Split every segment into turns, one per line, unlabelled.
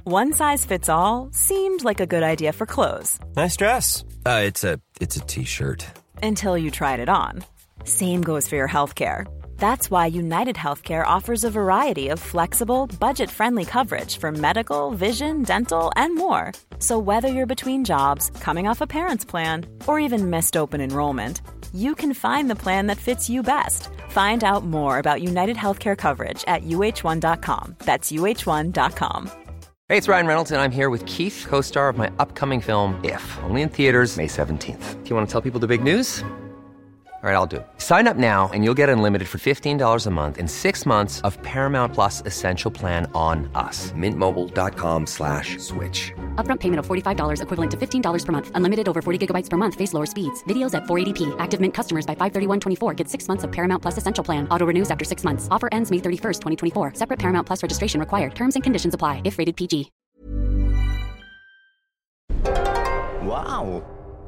One size fits all seemed like a good idea for clothes.
Nice dress. It's a t-shirt.
Until you tried it on. Same goes for your healthcare. That's why United Healthcare offers a variety of flexible, budget-friendly coverage for medical, vision, dental, and more. So whether you're between jobs, coming off a parent's plan, or even missed open enrollment, you can find the plan that fits you best. Find out more about United Healthcare coverage at uh1.com. That's uh1.com.
Hey, it's Ryan Reynolds, and I'm here with Keith, co-star of my upcoming film, If, only in theaters May 17th. Do you want to tell people the big news? All right, I'll do it. Sign up now and you'll get unlimited for $15 a month and 6 months of Paramount Plus Essential Plan on us. MintMobile.com/switch.
Upfront payment of $45 equivalent to $15 per month. Unlimited over 40 gigabytes per month. Face lower speeds. Videos at 480p. Active Mint customers by 531.24 get 6 months of Paramount Plus Essential Plan. Auto renews after 6 months. Offer ends May 31st, 2024. Separate Paramount Plus registration required. Terms and conditions apply if rated PG.
Wow.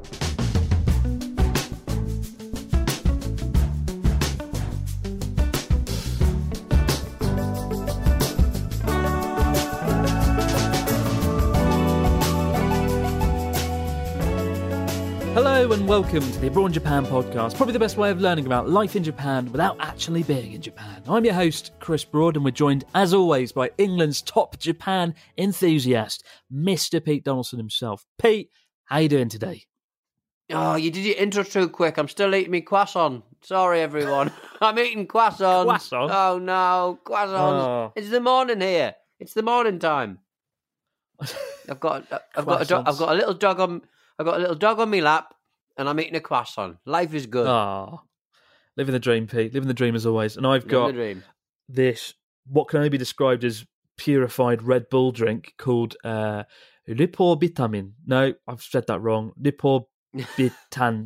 Hello and welcome to the Abroad in Japan podcast, probably the best way of learning about life in Japan without actually being in Japan. I'm your host, Chris Broad, and we're joined, as always, by England's top Japan enthusiast, Mr. Pete Donaldson himself. Pete, how you doing today?
Oh, you did your intro too quick. I'm still eating me croissant. Sorry, everyone. I'm eating croissant.
Croissant?
Oh, no. Croissants.
Oh.
It's the morning here. It's the morning time. I've got a little dog on my lap, and I'm eating a croissant. Life is good.
Ah, living the dream, Pete. Living the dream as always. And I've got this, what can only be described as purified Red Bull drink called Lipobitan. No, I've said that wrong. Lipobitan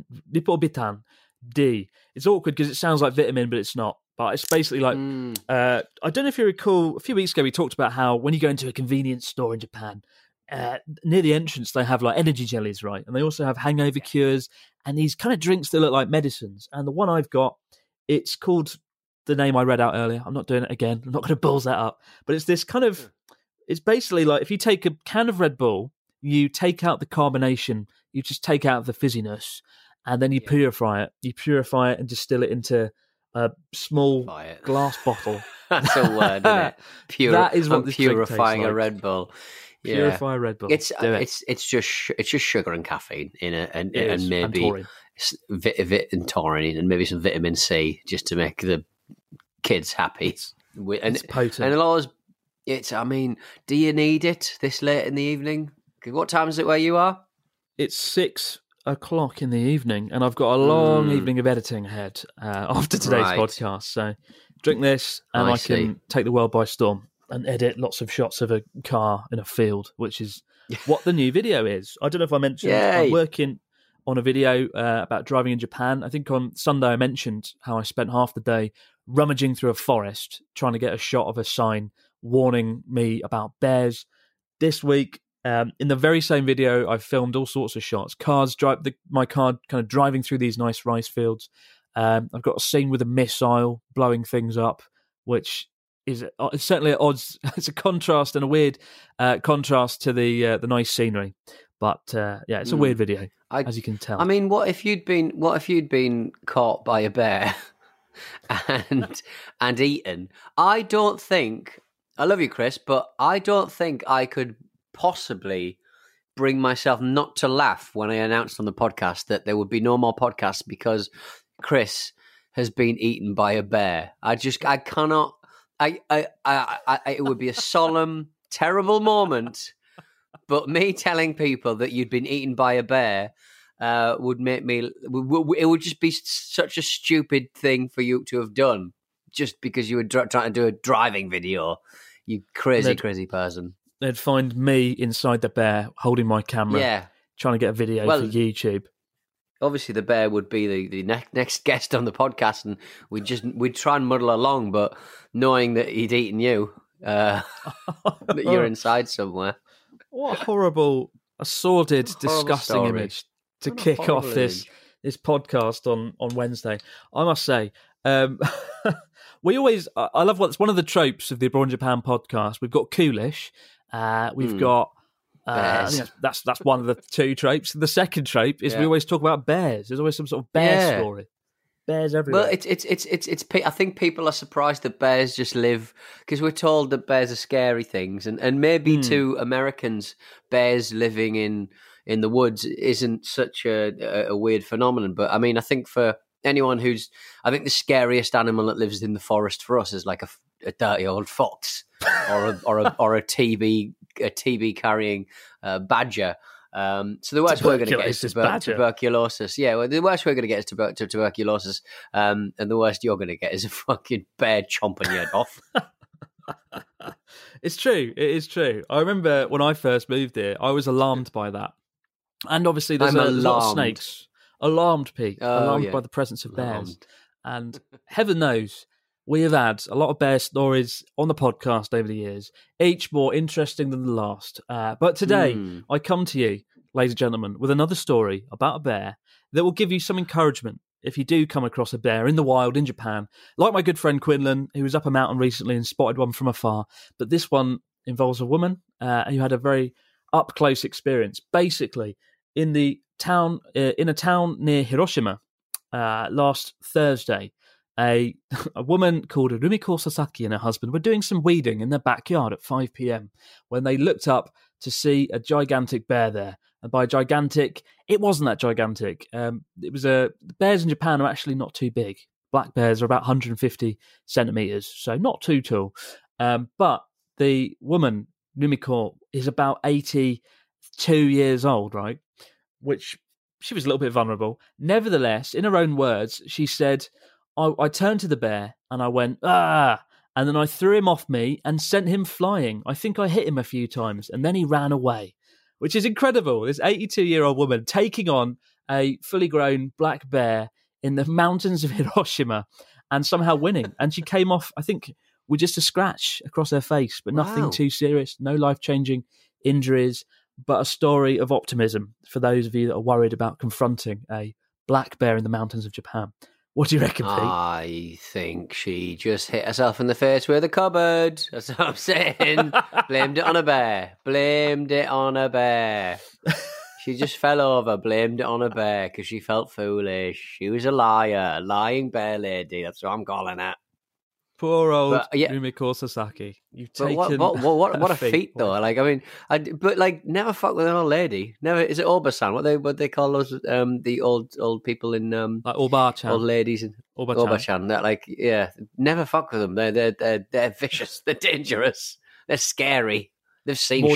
D. It's awkward because it sounds like vitamin, but it's not. But it's basically like, I don't know if you recall, a few weeks ago we talked about how when you go into a convenience store in Japan, near the entrance they have like energy jellies, right? And they also have hangover cures and these kind of drinks that look like medicines. And the one I've got, it's called the name I read out earlier. I'm not doing it again. I'm not going to balls that up. But it's this kind of, it's basically like if you take a can of Red Bull, you take out the carbonation, you just take out the fizziness, and then you purify it. You purify it and distill it into a small glass bottle.
That's a word, isn't it?
That is what
I'm purifying a Red Bull. Yeah.
Purify a Red Bull.
It's just sugar and caffeine in it, and maybe and taurine and maybe some vitamin C just to make the kids happy.
It's potent.
And always, I mean, do you need it this late in the evening? What time is it where you are?
It's 6 o'clock in the evening, and I've got a long evening of editing ahead after today's podcast. So drink this, and I can take the world by storm and edit lots of shots of a car in a field, which is what the new video is. I don't know if I mentioned, I'm working on a video about driving in Japan. I think on Sunday I mentioned how I spent half the day rummaging through a forest trying to get a shot of a sign warning me about bears. This week, in the very same video, I've filmed all sorts of shots. My car kind of driving through these nice rice fields. I've got a scene with a missile blowing things up, which is certainly at odds. It's a contrast and a weird contrast to the nice scenery. But it's a weird video, as you can tell.
I mean, what if you'd been caught by a bear and eaten? I don't think. I love you, Chris, but I don't think I could possibly bring myself not to laugh when I announced on the podcast that there would be no more podcasts because Chris has been eaten by a bear. I cannot. It would be a solemn, terrible moment. But me telling people that you'd been eaten by a bear would make me. It would just be such a stupid thing for you to have done, just because you were trying to do a driving video. You crazy person.
They'd find me inside the bear holding my camera, trying to get a video for YouTube.
Obviously, the bear would be the next guest on the podcast, and we'd try and muddle along, but knowing that he'd eaten you, that you're inside somewhere.
What a horrible, sordid, disgusting image to kick off this podcast on Wednesday. I must say, I love it's one of the tropes of the Abroad in Japan podcast. We've got Coolish, We've got I think that's one of the two tropes. The second trope is we always talk about bears. There's always some sort of bear story. Bears everywhere.
Well, it's. I think people are surprised that bears just live, because we're told that bears are scary things, and maybe to Americans, bears living in the woods isn't such a weird phenomenon. But I mean, I think for anyone I think the scariest animal that lives in the forest for us is like a dirty old fox or a TB carrying badger. So the worst we're going to get is tuberculosis. Yeah, well, the worst we're going to get is tuberculosis, and the worst you're going to get is a fucking bear chomping your head off.
It's true. It is true. I remember when I first moved here, I was alarmed by that. And obviously there's a lot of snakes. Alarmed, Pete. Alarmed by the presence of bears. And heaven knows, we have had a lot of bear stories on the podcast over the years, each more interesting than the last. But today, I come to you, ladies and gentlemen, with another story about a bear that will give you some encouragement if you do come across a bear in the wild in Japan, like my good friend Quinlan, who was up a mountain recently and spotted one from afar. But this one involves a woman who had a very up-close experience. Basically, in a town near Hiroshima last Thursday, a woman called Rumiko Sasaki and her husband were doing some weeding in their backyard at 5 p.m. when they looked up to see a gigantic bear there. And by gigantic, it wasn't that gigantic. Bears in Japan are actually not too big. Black bears are about 150 centimetres, so not too tall. But the woman, Rumiko, is about 82 years old, right? Which she was a little bit vulnerable. Nevertheless, in her own words, she said, I turned to the bear and I went, ah, and then I threw him off me and sent him flying. I think I hit him a few times and then he ran away, which is incredible. This 82-year-old woman taking on a fully grown black bear in the mountains of Hiroshima and somehow winning. And she came off, I think, with just a scratch across her face, but nothing too serious, no life-changing injuries, but a story of optimism for those of you that are worried about confronting a black bear in the mountains of Japan. What do you reckon, Pete?
I think she just hit herself in the face with a cupboard. That's what I'm saying. Blamed it on a bear. Blamed it on a bear. She just fell over, blamed it on a bear because she felt foolish. She was a liar, a lying bear lady. That's what I'm calling it.
Poor old Rumiko Sasaki. You've taken
what a feat though. Like, I mean, never fuck with an old lady. Never. Is it Oba-san? What they call those the old people in
like Oba-chan,
old ladies in Oba-chan. That never fuck with them. They're vicious. They're dangerous. They're scary. They've seen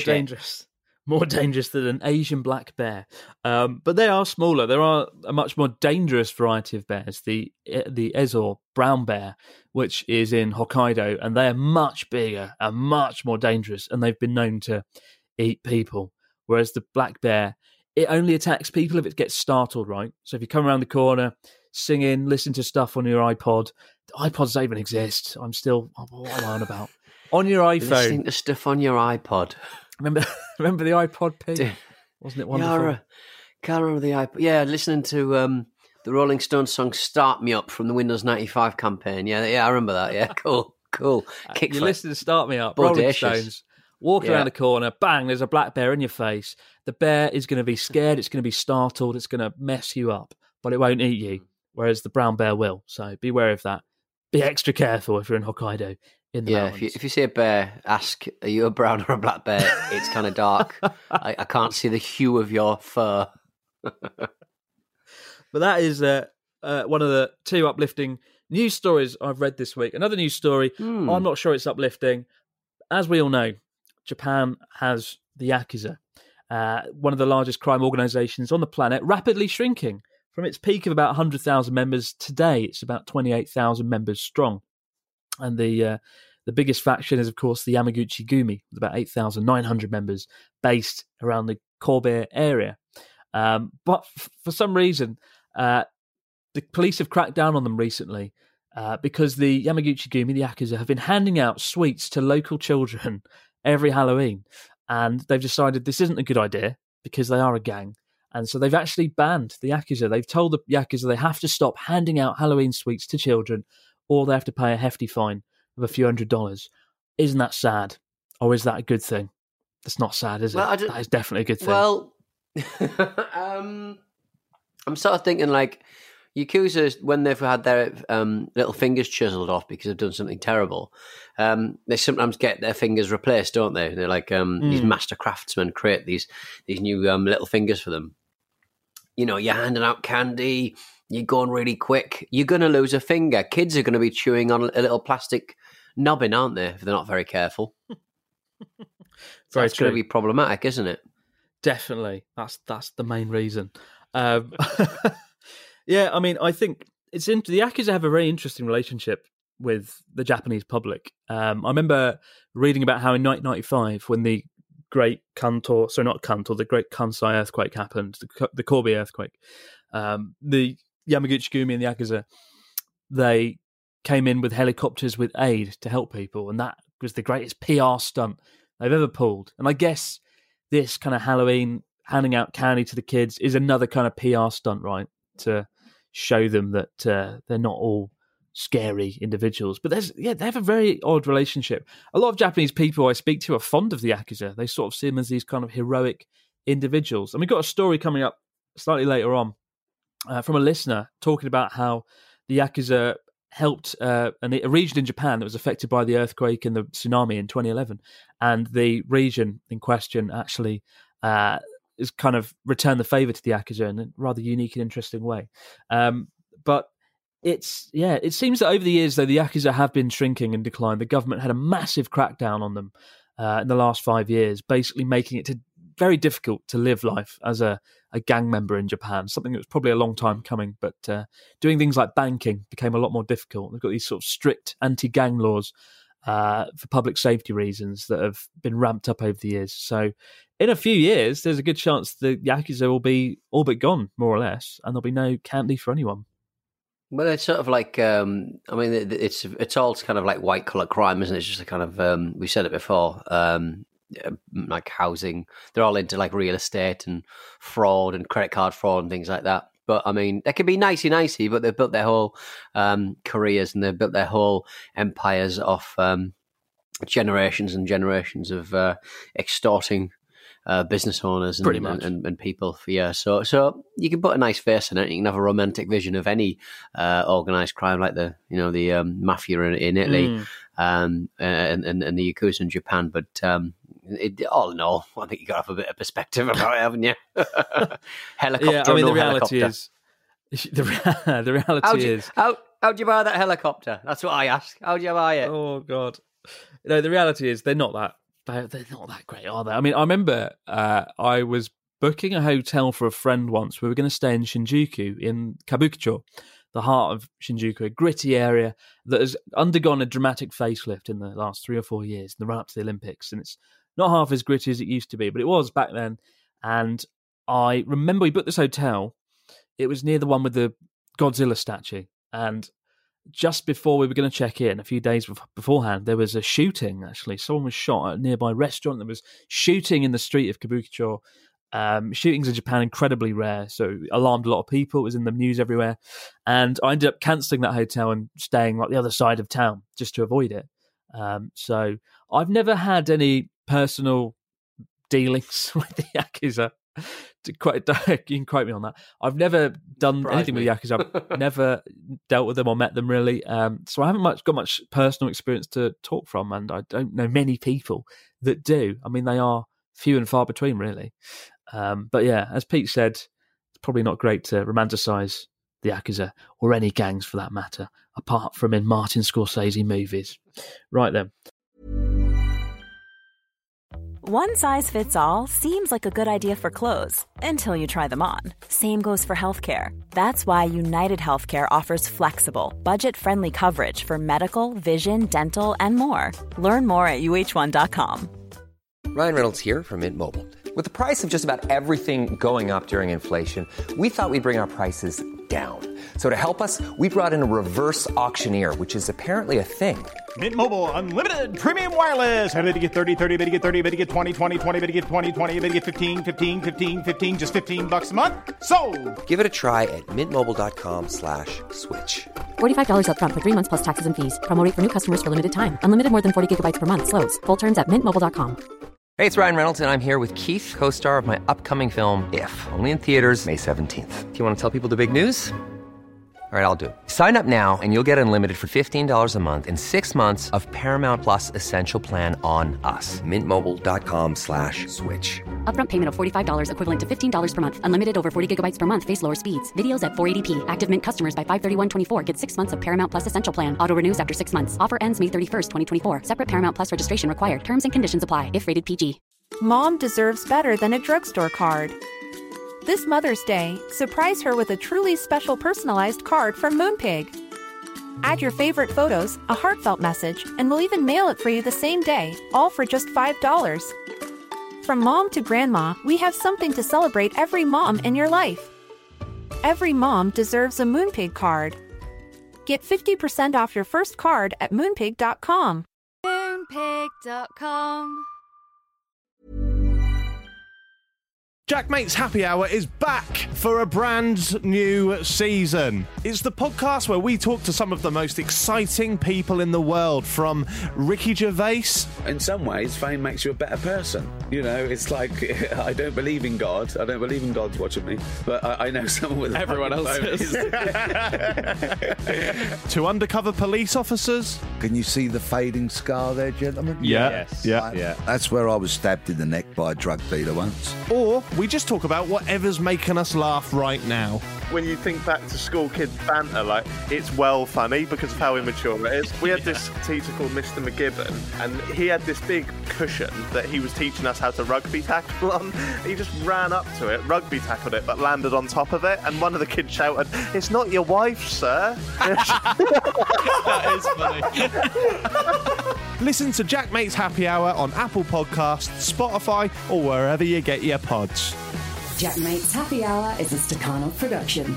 more dangerous than an Asian black bear. But they are smaller. There are a much more dangerous variety of bears, the Ezo brown bear, which is in Hokkaido, and they are much bigger and much more dangerous, and they've been known to eat people. Whereas the black bear, it only attacks people if it gets startled, right? So if you come around the corner, singing, listen to stuff on your iPod. iPods don't even exist. What am I on about? On your iPhone.
Listening to stuff on your iPod.
Remember the iPod, Pete? Wasn't it wonderful?
Yeah, can't remember the iPod. Yeah, listening to the Rolling Stones song "Start Me Up" from the Windows 95 campaign. Yeah, I remember that. Yeah, cool. Kickflip.
You listen to "Start Me Up," Rolling Stones. Walk around the corner, bang! There's a black bear in your face. The bear is going to be scared. It's going to be startled. It's going to mess you up, but it won't eat you. Whereas the brown bear will. So beware of that. Be extra careful if you're in Hokkaido. In the mountains.
If you see a bear, ask, are you a brown or a black bear? It's kind of dark. I can't see the hue of your fur.
But that is one of the two uplifting news stories I've read this week. Another news story, I'm not sure it's uplifting. As we all know, Japan has the Yakuza, one of the largest crime organisations on the planet, rapidly shrinking. From its peak of about 100,000 members, today it's about 28,000 members strong. And the biggest faction is, of course, the Yamaguchi-gumi, with about 8,900 members based around the Kobe area. But for some reason, the police have cracked down on them recently because the Yamaguchi-gumi, the Yakuza, have been handing out sweets to local children every Halloween. And they've decided this isn't a good idea because they are a gang. And so they've actually banned the Yakuza. They've told the Yakuza they have to stop handing out Halloween sweets to children, or they have to pay a hefty fine of a few $100s. Isn't that sad? Or is that a good thing? That's not sad, is it?
Well,
that is definitely a good thing.
Well, I'm sort of thinking like Yakuza, when they've had their little fingers chiseled off because they've done something terrible, they sometimes get their fingers replaced, don't they? They're like these master craftsmen create these new little fingers for them. You know, you're handing out candy, you're going really quick, you're going to lose a finger. Kids are going to be chewing on a little plastic nubbin, aren't they, if they're not very careful? So that's going to be problematic, isn't it?
Definitely. That's the main reason. Yeah, I mean, I think the Yakuza have a very interesting relationship with the Japanese public. I remember reading about how in 1995, when the great the great Kansai earthquake happened, the Kobe earthquake, the Yamaguchi-gumi and the Yakuza, they came in with helicopters with aid to help people, and that was the greatest PR stunt they've ever pulled. And I guess this kind of Halloween, handing out candy to the kids, is another kind of PR stunt, right? To show them that they're not all scary individuals. But they have a very odd relationship. A lot of Japanese people I speak to are fond of the Yakuza. They sort of see them as these kind of heroic individuals. And we've got a story coming up slightly later on from a listener talking about how the Yakuza helped a region in Japan that was affected by the earthquake and the tsunami in 2011. And the region in question actually is kind of returned the favour to the Yakuza in a rather unique and interesting way. But it seems that over the years, though, the Yakuza have been shrinking and declined. The government had a massive crackdown on them in the last 5 years, basically making it very difficult to live life as a gang member in Japan, something that was probably a long time coming. But doing things like banking became a lot more difficult. They've got these sort of strict anti-gang laws for public safety reasons that have been ramped up over the years. So in a few years, there's a good chance the Yakuza will be all but gone, more or less, and there'll be no candy for anyone.
Well, it's sort of like, it's all kind of like white-collar crime, isn't it? It's just a kind of, we said it before, like housing. They're all into like real estate and fraud and credit card fraud and things like that. But I mean, they can be nicey, but they've built their whole careers and they've built their whole empires off generations and generations of extorting business owners and people for years. So you can put a nice face in it. You can have a romantic vision of any organised crime, like the mafia in Italy and the Yakuza in Japan. But all in all, I think you got to have a bit of perspective about it, haven't you? Helicopter.
Yeah, I mean, the reality
helicopter.
The reality is
how'd you buy that helicopter? That's what I ask. How'd you buy it?
Oh God, no. The reality is they're not that great, are they? I mean, I remember I was booking a hotel for a friend once. We were going to stay in Shinjuku, in Kabukicho, the heart of Shinjuku, a gritty area that has undergone a dramatic facelift in the last 3 or 4 years in the run-up to the Olympics. And it's not half as gritty as it used to be, but it was back then. And I remember we booked this hotel. It was near the one with the Godzilla statue. And just before we were going to check in, a few days beforehand, there was a shooting, actually. Someone was shot at a nearby restaurant. There was shooting in the street of Kabukicho. Shootings in Japan incredibly rare, so it alarmed a lot of people. It was in the news everywhere. And I ended up cancelling that hotel and staying like the other side of town just to avoid it. So I've never had any personal dealings with the Yakuza. You can quote me on that. I've never done anything with the Yakuza. I've never dealt with them or met them really. So I haven't got much personal experience to talk from, and I don't know many people that do. I mean, they are few and far between, really. But yeah, as Pete said, it's probably not great to romanticize the Yakuza or any gangs for that matter, apart from in Martin Scorsese movies. Right then.
One size fits all seems like a good idea for clothes until you try them on. Same goes for healthcare. That's why United Healthcare offers flexible, budget-friendly coverage for medical, vision, dental, and more. Learn more at UH1.com.
Ryan Reynolds here from Mint Mobile. With the price of just about everything going up during inflation, we thought we'd bring our prices down. So to help us, we brought in a reverse auctioneer, which is apparently a thing.
Mint Mobile Unlimited Premium Wireless. How to get 30, 30, bit to get 30, bit to get 20, 20, 20, bit to get 20, 20, bit to get 15, 15, 15, 15, just $15 a month? Sold!
Give it a try at mintmobile.com/switch.
$45 up front for 3 months plus taxes and fees. Promo rate for new customers for limited time. Unlimited more than 40 gigabytes per month. Slows full terms at mintmobile.com.
Hey, it's Ryan Reynolds, and I'm here with Keith, co-star of my upcoming film, If, only in theaters May 17th. Do you want to tell people the big news? All right, I'll do it. Sign up now and you'll get unlimited for $15 a month and 6 months of Paramount Plus Essential Plan on us.
MintMobile.com/switch.
Upfront payment of $45 equivalent to $15 per month. Unlimited over 40 gigabytes per month. Face lower speeds. Videos at 480p. Active Mint customers by 531.24 get 6 months of Paramount Plus Essential Plan. Auto renews after 6 months. Offer ends May 31st, 2024. Separate Paramount Plus registration required. Terms and conditions apply if rated PG.
Mom deserves better than a drugstore card. This Mother's Day, surprise her with a truly special personalized card from Moonpig. Add your favorite photos, a heartfelt message, and we'll even mail it for you the same day, all for just $5. From mom to grandma, we have something to celebrate every mom in your life. Every mom deserves a Moonpig card. Get 50% off your first card at moonpig.com.
Moonpig.com.
Jack Mate's Happy Hour is back for a brand new season. It's the podcast where we talk to some of the most exciting people in the world, from Ricky Gervais.
In some ways, fame makes you a better person. You know, it's like, I don't believe in God. I don't believe in God's watching me. But I know someone with
everyone else is.
To undercover police officers.
Can you see the fading scar there, gentlemen?
Yeah. Yes.
Yeah. That's where I was stabbed in the neck by a drug dealer once.
Or we just talk about whatever's making us laugh right now.
When you think back to school kid banter, like, it's well funny because of how immature it is. We had this teacher called Mr. McGibbon, and he had this big cushion that he was teaching us how to rugby tackle on. He just ran up to it, rugby tackled it, but landed on top of it, and one of the kids shouted, "It's not your wife, sir."
That is funny.
Listen to Jack Mate's Happy Hour on Apple Podcasts, Spotify, or wherever you get your pods.
Jack Mate's Happy Hour is a Stakhanov production.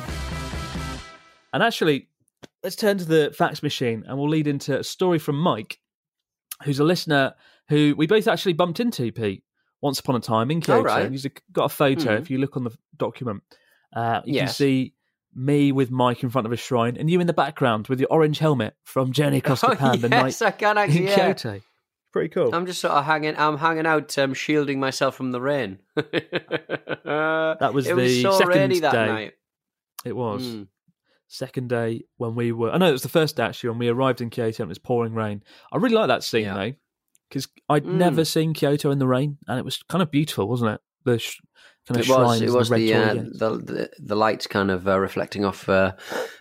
And actually, let's turn to the fax machine and we'll lead into a story from Mike, who's a listener who we both actually bumped into, Pete, once upon a time in Kyoto.
Right.
He's got a photo. If you look on the document, you can see me with Mike in front of a shrine and you in the background with your orange helmet from Journey Across Japan the night
I can actually,
in Kyoto. Pretty cool.
I'm just sort of hanging out, shielding myself from the rain.
That was
it
the
was so
second
rainy that
day.
night.
It was. Second day when we were... I know it was the first day, actually, when we arrived in Kyoto and it was pouring rain. I really like that scene, though, because I'd never seen Kyoto in the rain, and it was kind of beautiful, wasn't it? The kind of shrines,
it was
the
the lights kind of reflecting off the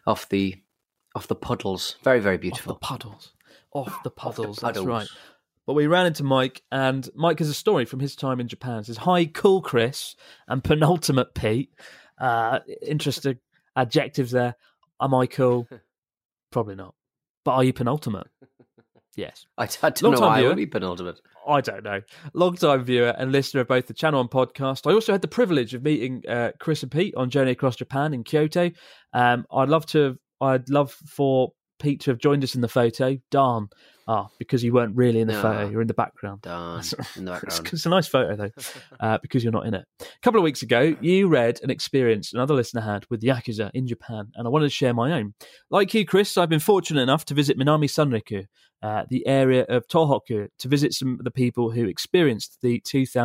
puddles. Very, very beautiful.
Off the puddles. That's right. But we ran into Mike, and Mike has a story from his time in Japan. It says, "Hi, cool Chris, and penultimate Pete." Interesting adjectives there. Am I cool? Probably not. But are you penultimate? Yes.
I don't know why I would be penultimate.
I don't know. Long-time viewer and listener of both the channel and podcast. I also had the privilege of meeting Chris and Pete on Journey Across Japan in Kyoto. I'd love for Pete to have joined us in the photo. Darn. Because you weren't really in the photo. You're in the background.
Darn. In the background.
It's a nice photo, though, because you're not in it. A couple of weeks ago, you read an experience another listener had with Yakuza in Japan, and I wanted to share my own. Like you, Chris, I've been fortunate enough to visit Minami Sanriku, the area of Tohoku, to visit some of the people who experienced the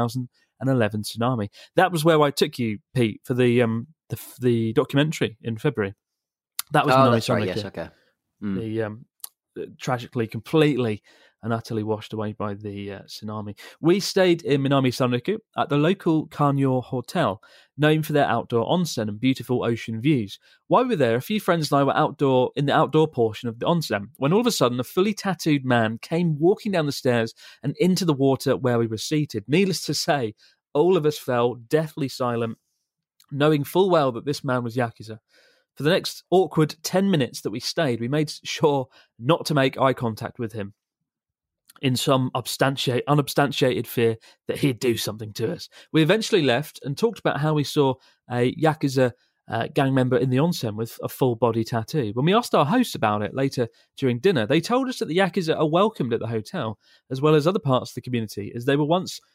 2011 tsunami. That was where I took you, Pete, for the documentary in February. That was Minami Sanriku.
Right, yes, okay.
The tragically, completely and utterly washed away by the tsunami. We stayed in Minami Sanriku at the local Kanyo Hotel, known for their outdoor onsen and beautiful ocean views. While we were there, a few friends and I were in the outdoor portion of the onsen, when all of a sudden a fully tattooed man came walking down the stairs and into the water where we were seated. Needless to say, all of us fell deathly silent, knowing full well that this man was Yakuza. For the next awkward 10 minutes that we stayed, we made sure not to make eye contact with him in some unubstantiated fear that he'd do something to us. We eventually left and talked about how we saw a Yakuza gang member in the onsen with a full body tattoo. When we asked our hosts about it later during dinner, they told us that the Yakuza are welcomed at the hotel, as well as other parts of the community, as they were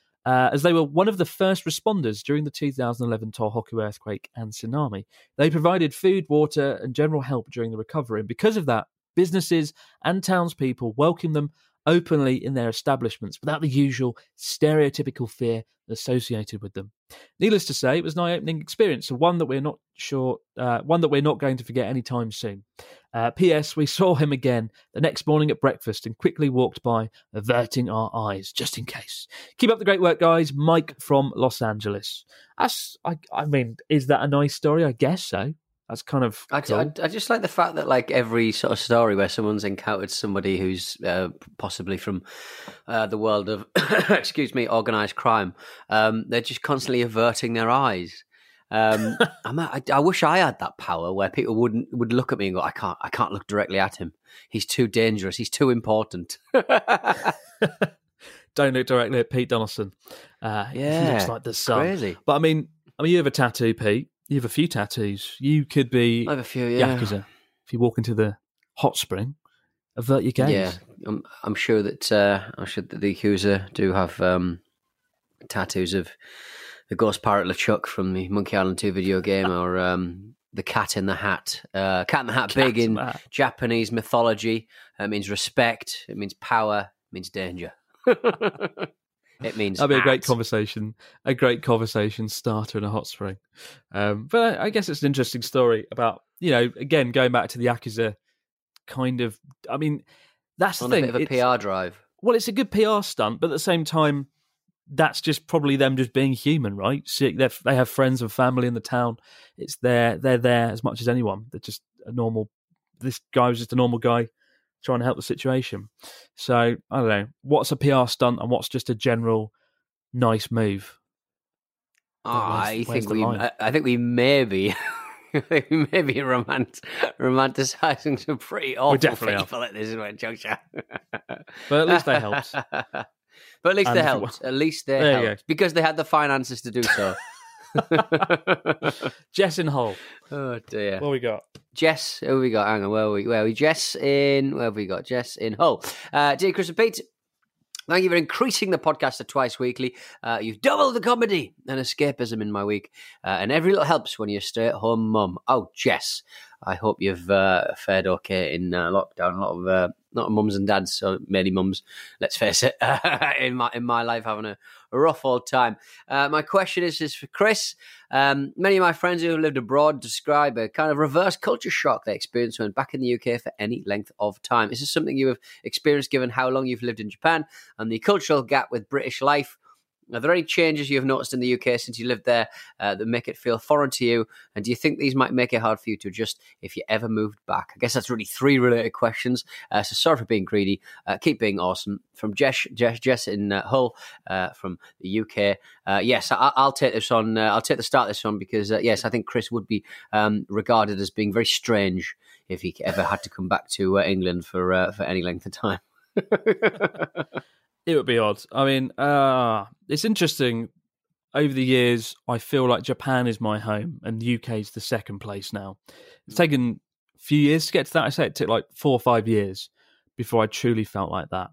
one of the first responders during the 2011 Tohoku earthquake and tsunami. They provided food, water, and general help during the recovery. And because of that, businesses and townspeople welcomed them openly in their establishments without the usual stereotypical fear associated with them. Needless to say, it was an eye-opening experience, and one that we're not going to forget anytime soon. P.S. We saw him again the next morning at breakfast and quickly walked by, averting our eyes just in case. Keep up the great work, guys. Mike from Los Angeles. I mean, is that a nice story? I guess so. That's kind of cool.
I just like the fact that like every sort of story where someone's encountered somebody who's possibly from the world of organised crime, they're just constantly averting their eyes. I wish I had that power where people would look at me and go, I can't look directly at him. He's too dangerous. He's too important.
Don't look directly at Pete Donaldson. He looks like the sun.
Crazy.
But I mean, you have a tattoo, Pete. You have a few tattoos. You could be
I have a few, yeah.
Yakuza. If you walk into the hot spring, avert your gaze.
Yeah, I'm sure that the Yakuza do have tattoos of the Ghost Pirate LeChuck from the Monkey Island 2 video game, or the Cat in the Hat. Cat in the Hat, big in Japanese mythology. It means respect. It means power. It means danger. It means
that'd be a great conversation starter in a hot spring. But I guess it's an interesting story about, again, going back to the Yakuza kind of, I mean, that's the thing.
A bit of a PR drive.
Well, it's a good PR stunt, but at the same time, that's just probably them just being human, right? They have friends and family in the town. They're there as much as anyone. They're just this guy was just a normal guy trying to help the situation. So, I don't know. What's a PR stunt and what's just a general nice move?
I think we may be romanticising some pretty awful people at this juncture.
But at least they helped.
At least they helped. Because they had the finances to do so.
Jess in Hull.
Oh dear.
What we got?
Jess, who we got? Hang on, where are we? Jess in, where have we got? Jess in Hull. Dear Chris and Pete, thank you for increasing the podcast to twice weekly. You've doubled the comedy and escapism in my week. And every little helps when you're a stay-at-home mum. Oh, Jess, I hope you've fared okay in lockdown. A lot of mums and dads, so many mums, let's face it, in my life having a rough old time. My question is for Chris. Many of my friends who have lived abroad describe a kind of reverse culture shock they experienced when back in the UK for any length of time. Is this something you have experienced given how long you've lived in Japan and the cultural gap with British life? Are there any changes you have noticed in the UK since you lived there that make it feel foreign to you? And do you think these might make it hard for you to adjust if you ever moved back? I guess that's really 3 related questions. So sorry for being greedy. Keep being awesome. From Jess in Hull, from the UK. Yes, I'll take this on. I'll take the start of this one because, yes, I think Chris would be regarded as being very strange if he ever had to come back to England for any length of time.
It would be odd. I mean, it's interesting. Over the years, I feel like Japan is my home and the UK is the second place now. It's taken a few years to get to that. I say it took like 4 or 5 years before I truly felt like that.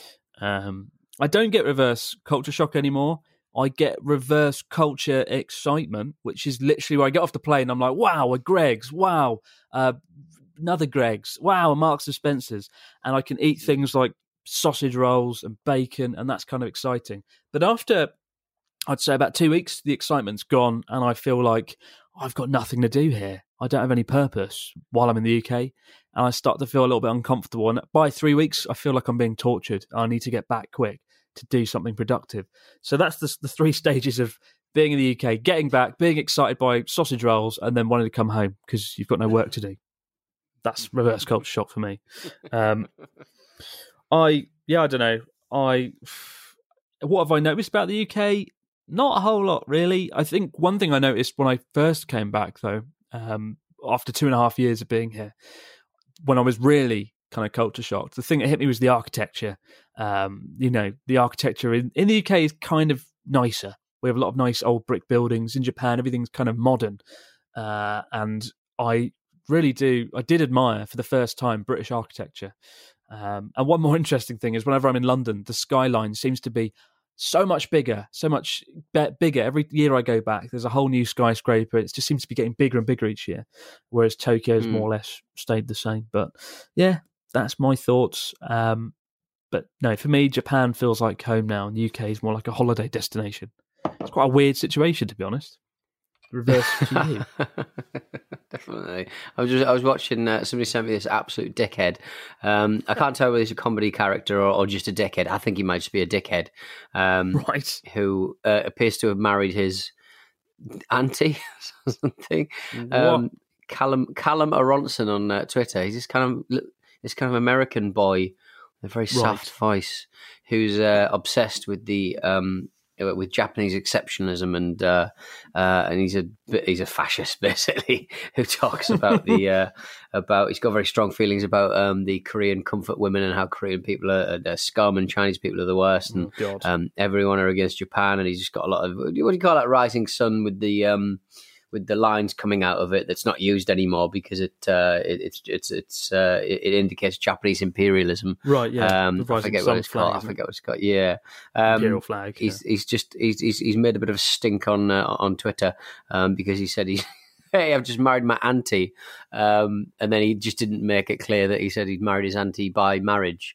I don't get reverse culture shock anymore. I get reverse culture excitement, which is literally where I get off the plane and I'm like, wow, a Greggs, wow, another Greggs, wow, a Marks and Spencer's. And I can eat things like sausage rolls and bacon, and that's kind of exciting. But after, I'd say about 2 weeks, the excitement's gone, and I feel like I've got nothing to do here. I don't have any purpose while I'm in the UK, and I start to feel a little bit uncomfortable. And by 3 weeks, I feel like I'm being tortured. I need to get back quick to do something productive. So that's the 3 stages of being in the UK: getting back, being excited by sausage rolls, and then wanting to come home because you've got no work to do. That's reverse culture shock for me. I don't know. What have I noticed about the UK? Not a whole lot, really. I think one thing I noticed when I first came back, though, after 2.5 years of being here, when I was really kind of culture shocked, the thing that hit me was the architecture. The architecture in the UK is kind of nicer. We have a lot of nice old brick buildings. In Japan, everything's kind of modern. And I really do. I did admire, for the first time, British architecture. And one more interesting thing is whenever I'm in London, the skyline seems to be so much bigger, so much bigger. Every year I go back, there's a whole new skyscraper. It just seems to be getting bigger and bigger each year, whereas Tokyo's more or less stayed the same. But yeah, that's my thoughts. But no, for me, Japan feels like home now, and the UK is more like a holiday destination. It's quite a weird situation, to be honest. Reverse to you.
Definitely. I was watching. Somebody sent me this absolute dickhead. I can't tell whether he's a comedy character or just a dickhead. I think he might just be a dickhead.
Right.
Who appears to have married his auntie or something. Callum Aronson on Twitter. He's this kind of American boy, a very soft voice, who's obsessed with the with Japanese exceptionalism, and he's a fascist basically, who talks about about he's got very strong feelings about the Korean comfort women and how Korean people are scum and Chinese people are the worst, and everyone are against Japan, and he's just got a lot of what do you call that rising sun with the lines coming out of it that's not used anymore because it indicates Japanese imperialism.
Right. Yeah.
I forget what it's called. Yeah.
Imperial flag.
He's made a bit of a stink on Twitter because he said hey, I've just married my auntie, and then he just didn't make it clear that he said he'd married his auntie by marriage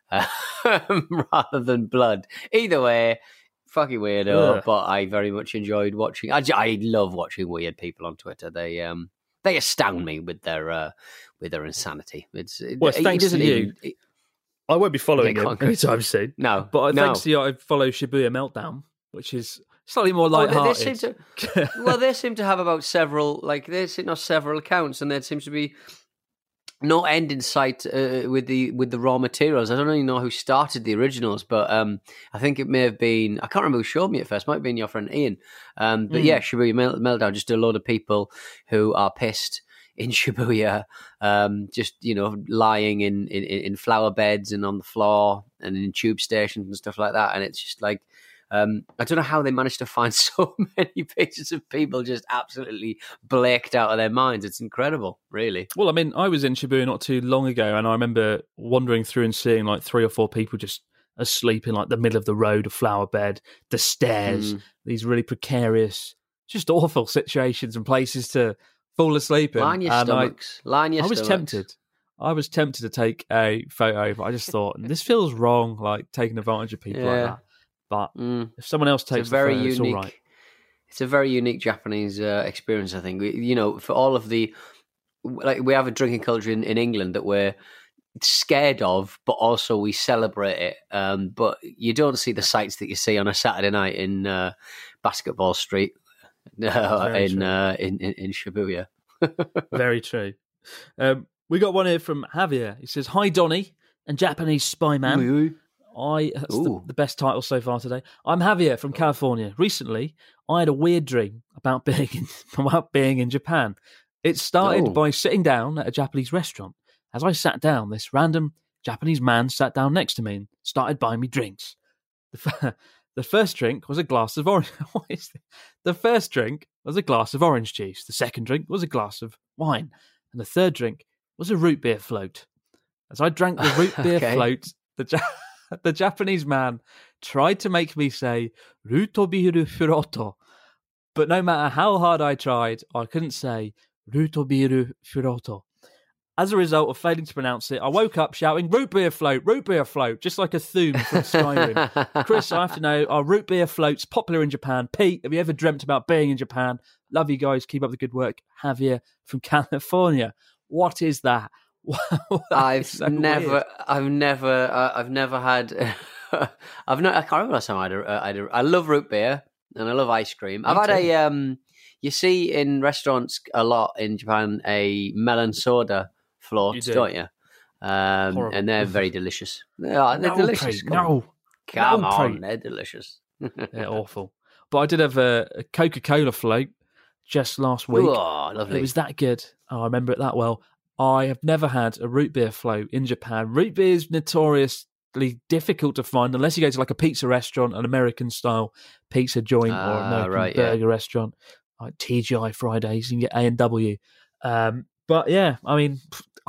rather than blood. Either way. Fucking weirdo, but I very much enjoyed watching. I love watching weird people on Twitter. They astound me with their insanity.
Thanks to you. I won't be following him anytime soon.
No,
but thanks to you, I follow Shibuya Meltdown, which is slightly more lighthearted.
They seem to have about several accounts, and there seems to be no end in sight with the raw materials. I don't really know who started the originals, but I think it may have been, I can't remember who showed me at first. It might have been your friend Ian. But yeah, Shibuya Meltdown, just a load of people who are pissed in Shibuya, just, lying in flower beds and on the floor and in tube stations and stuff like that. And it's just like, I don't know how they managed to find so many pictures of people just absolutely blaked out of their minds. It's incredible, really.
Well, I mean, I was in Shibuya not too long ago, and I remember wandering through and seeing like 3 or 4 people just asleep in like the middle of the road, a flower bed, the stairs, these really precarious, just awful situations and places to fall asleep in.
Line your stomachs.
I was tempted to take a photo, but I just thought, this feels wrong, like taking advantage of people like that. But if someone else takes it's all right.
It's a very unique Japanese experience, I think. For all of the... we have a drinking culture in England that we're scared of, but also we celebrate it. But you don't see the sights that you see on a Saturday night in Basketball Street in Shibuya.
Very true. We got one here from Javier. He says, "Hi, Donny and Japanese Spy Man." That's the best title so far today. I'm Javier from California. Recently, I had a weird dream about being in Japan. It started by sitting down at a Japanese restaurant. As I sat down, this random Japanese man sat down next to me and started buying me drinks. The first drink was a glass of orange. What is this? The first drink was a glass of orange juice. The second drink was a glass of wine, and the third drink was a root beer float. As I drank the root beer float, the Japanese man tried to make me say "rutobiru furoto," but no matter how hard I tried, I couldn't say "rutobiru furoto." As a result of failing to pronounce it, I woke up shouting root beer float," just like a Thum from Skyrim. Chris, I have to know, are root beer floats popular in Japan? Pete, have you ever dreamt about being in Japan? Love you guys. Keep up the good work. Javier from California. What is that?
I've never had. I can't remember last time I love root beer and I love ice cream. I've had a. You see in restaurants a lot in Japan a melon soda float, don't you? And they're very delicious. They're delicious. Come on, they're delicious.
They're awful. But I did have a Coca-Cola float just last week.
Oh, lovely.
It was that good. Oh, I remember it that well. I have never had a root beer float in Japan. Root beer is notoriously difficult to find unless you go to like a pizza restaurant, an American-style pizza joint or an American burger restaurant, like TGI Fridays. You can get A&W. But yeah, I mean,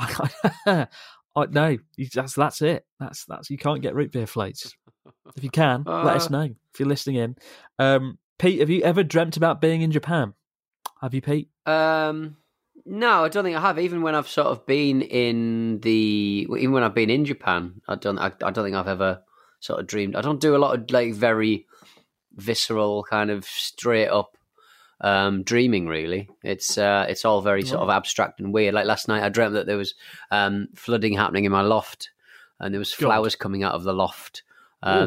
no, that's it. That's you can't get root beer floats. If you can, let us know if you're listening in. Pete, have you ever dreamt about being in Japan? Have you, Pete?
No, I don't think I have. Even when I've sort of been even when I've been in Japan, I don't think I've ever sort of dreamed. I don't do a lot of like very visceral kind of straight up dreaming. Really, it's all very sort of abstract and weird. Like last night, I dreamt that there was flooding happening in my loft, and there was flowers coming out of the loft. It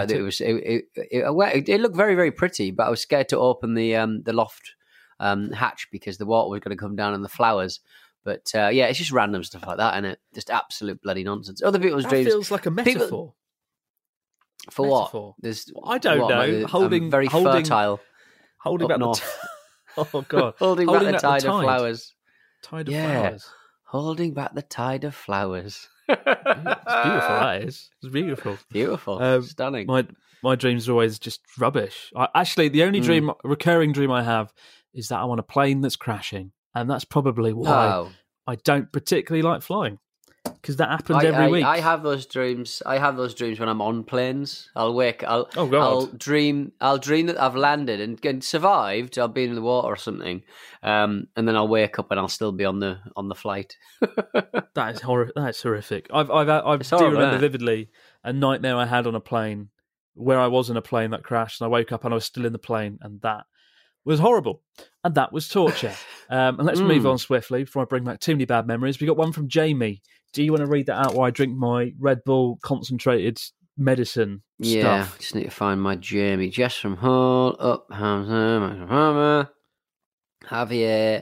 looked very, very pretty, but I was scared to open the loft hatch because the water was going to come down on the flowers. But it's just random stuff like that, isn't it? Just absolute bloody nonsense. Other people's dreams
Feels like a metaphor.
For what?
There's I don't know.
Like
holding
fertile.
Holding back
north.
Oh god!
holding back the tide of flowers.
Tide of flowers.
Holding back the tide of flowers.
It's beautiful. That is. It's beautiful.
Beautiful. Stunning.
My dreams are always just rubbish. The only recurring dream I have is that I want a plane that's crashing, and that's probably why I don't particularly like flying, because that happens every week.
I have those dreams. I have those dreams when I'm on planes. I'll dream that I've landed and survived. I'll be in the water or something, and then I'll wake up and I'll still be on the flight.
That is horrific. I remember vividly a nightmare I had on a plane where I was in a plane that crashed, and I woke up and I was still in the plane, and that was horrible, and that was torture. And let's move on swiftly before I bring back too many bad memories. We got one from Jamie. Do you want to read that out while I drink my Red Bull concentrated medicine stuff?
Yeah, I just need to find my Jamie. Jess from Hull, up Hamza, Javier,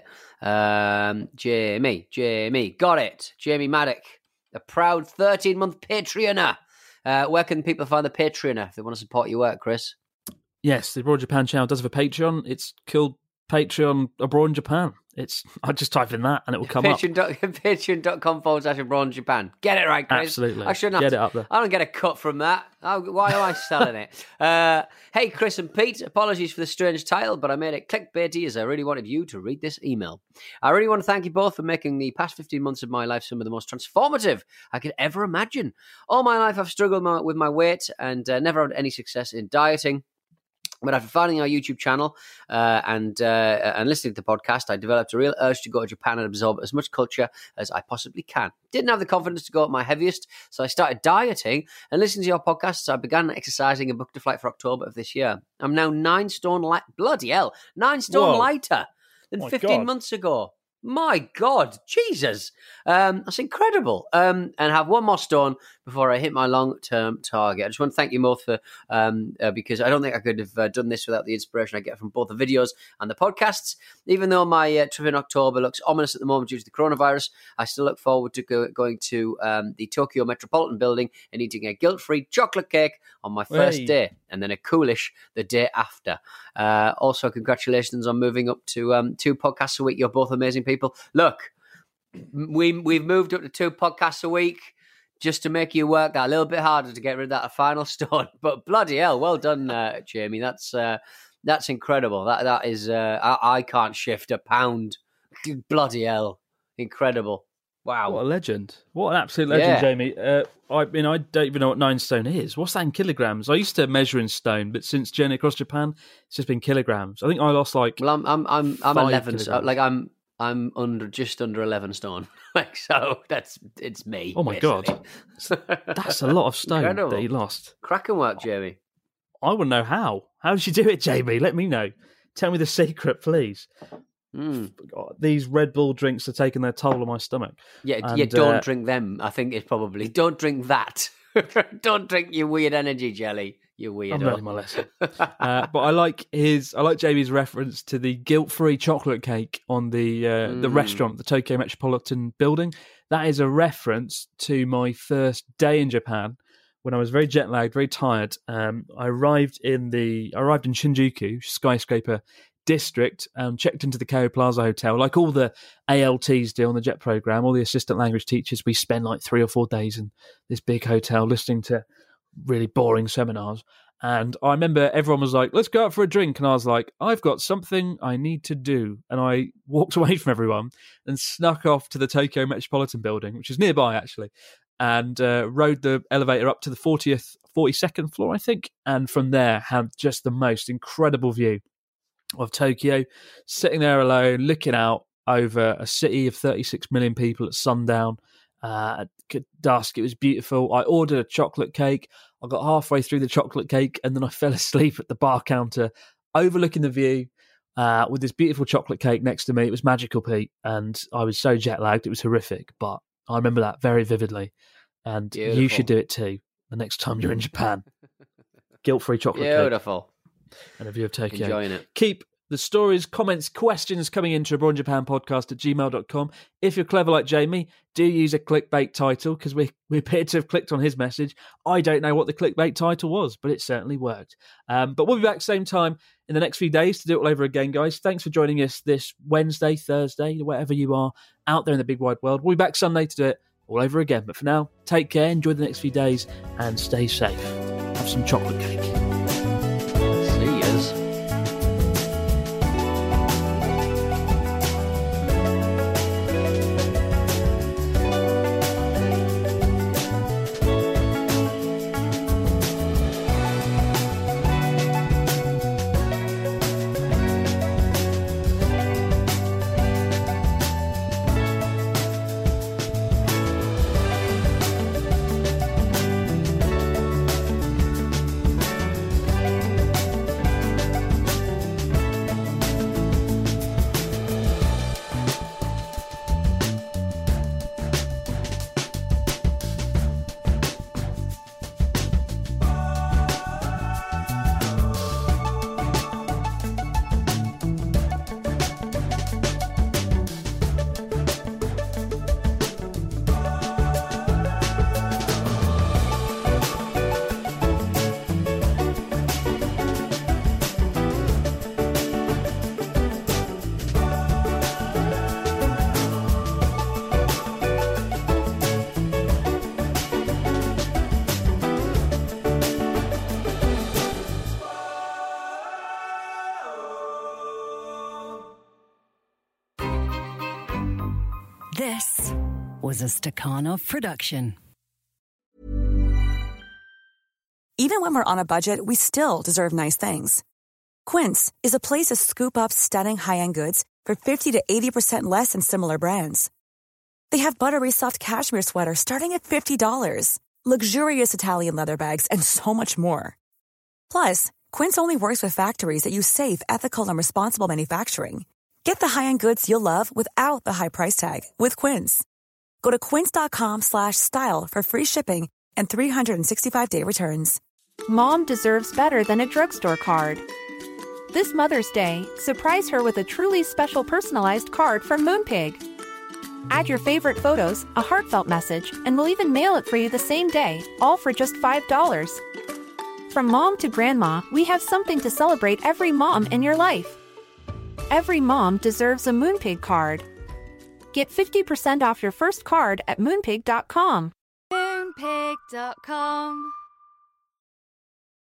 Jamie, got it. Jamie Maddock, a proud 13-month Patreoner. Where can people find the Patreoner if they want to support your work, Chris?
Yes, the Abroad Japan channel does have a Patreon. It's called Patreon Abroad Japan. I just type in that and it will come up.
Patreon.com/Abroad Japan. Get it right, Chris.
Absolutely.
I shouldn't have
Get it up there.
I don't get a cut from that. Why am I selling it? Hey, Chris and Pete, apologies for the strange title, but I made it clickbaity as I really wanted you to read this email. I really want to thank you both for making the past 15 months of my life some of the most transformative I could ever imagine. All my life I've struggled with my weight and never had any success in dieting. But after finding our YouTube channel and listening to the podcast, I developed a real urge to go to Japan and absorb as much culture as I possibly can. Didn't have the confidence to go at my heaviest, so I started dieting and listening to your podcasts. I began exercising and booked a flight for October of this year. I'm now 9 stone light. Bloody hell, 9 stone lighter than 15 months ago. My God, Jesus. That's incredible. And have one more stone before I hit my long-term target. I just want to thank you both for, because I don't think I could have done this without the inspiration I get from both the videos and the podcasts. Even though my trip in October looks ominous at the moment due to the coronavirus, I still look forward to going to the Tokyo Metropolitan Building and eating a guilt-free chocolate cake on my first day, and then a coolish the day after. Also, congratulations on moving up to 2 podcasts a week. You're both amazing people. Look, we've moved up to 2 podcasts a week just to make you work that a little bit harder to get rid of that final stone. But bloody hell, well done, Jamie. That's incredible. That is I can't shift a pound. Bloody hell, incredible. Wow.
What a legend. What an absolute legend, Jamie. I don't even know what 9 stone is. What's that in kilograms? I used to measure in stone, but since Journey Across Japan, it's just been kilograms. I think I lost
Well, I'm 11,
kilograms.
so, I'm just under 11 stone. So it's me.
Oh my God. That's a lot of stone
Incredible.
That he lost.
Cracking work, Jamie.
I want to know how. How did you do it, Jamie? Let me know. Tell me the secret, please. God, these Red Bull drinks are taking their toll on my stomach.
Don't drink them. I think it's probably don't drink that. Don't drink your weird energy jelly. You weirdo.
I'm learning my lesson. But I like Jamie's reference to the guilt-free chocolate cake on the restaurant, the Tokyo Metropolitan Building. That is a reference to my first day in Japan when I was very jet lagged, very tired. I arrived in Shinjuku skyscraper district, checked into the Kao Plaza Hotel, like all the ALTs do on the JET program, all the assistant language teachers. We spend like 3 or 4 days in this big hotel listening to really boring seminars. And I remember everyone was like, let's go out for a drink. And I was like, I've got something I need to do. And I walked away from everyone and snuck off to the Tokyo Metropolitan Building, which is nearby actually, and rode the elevator up to the 42nd floor, I think. And from there had just the most incredible view of Tokyo, sitting there alone, looking out, over a city of 36 million people at sundown, at dusk. It was beautiful. I ordered a chocolate cake. I got halfway through the chocolate cake and then I fell asleep at the bar counter overlooking the view with this beautiful chocolate cake next to me. It was magical, Pete, and I was so jet lagged. It was horrific, but I remember that very vividly. And
Beautiful.
You should do it too the next time you're in Japan. Guilt-free chocolate
Beautiful.
cake. And a view of Tokyo.
Enjoying it.
Keep the stories, comments, questions coming into abroadinjapanpodcast@gmail.com. If you're clever like Jamie, do use a clickbait title, because we appear to have clicked on his message. I don't know what the clickbait title was, but it certainly worked. But we'll be back same time in the next few days to do it all over again, guys. Thanks for joining us this Wednesday, Thursday, wherever you are out there in the big wide world. We'll be back Sunday to do it all over again. But for now, take care, enjoy the next few days, and stay safe. Have some chocolate cake.
See yous.
This was a Stakhanov production.
Even when we're on a budget, we still deserve nice things. Quince is a place to scoop up stunning high-end goods for 50 to 80% less than similar brands. They have buttery soft cashmere sweaters starting at $50, luxurious Italian leather bags, and so much more. Plus, Quince only works with factories that use safe, ethical, and responsible manufacturing. Get the high-end goods you'll love without the high price tag with Quince. Go to quince.com/style for free shipping and 365-day returns.
Mom deserves better than a drugstore card. This Mother's Day, surprise her with a truly special personalized card from Moonpig. Add your favorite photos, a heartfelt message, and we'll even mail it for you the same day, all for just $5. From mom to grandma, we have something to celebrate every mom in your life. Every mom deserves a Moonpig card. Get 50% off your first card at moonpig.com.
Moonpig.com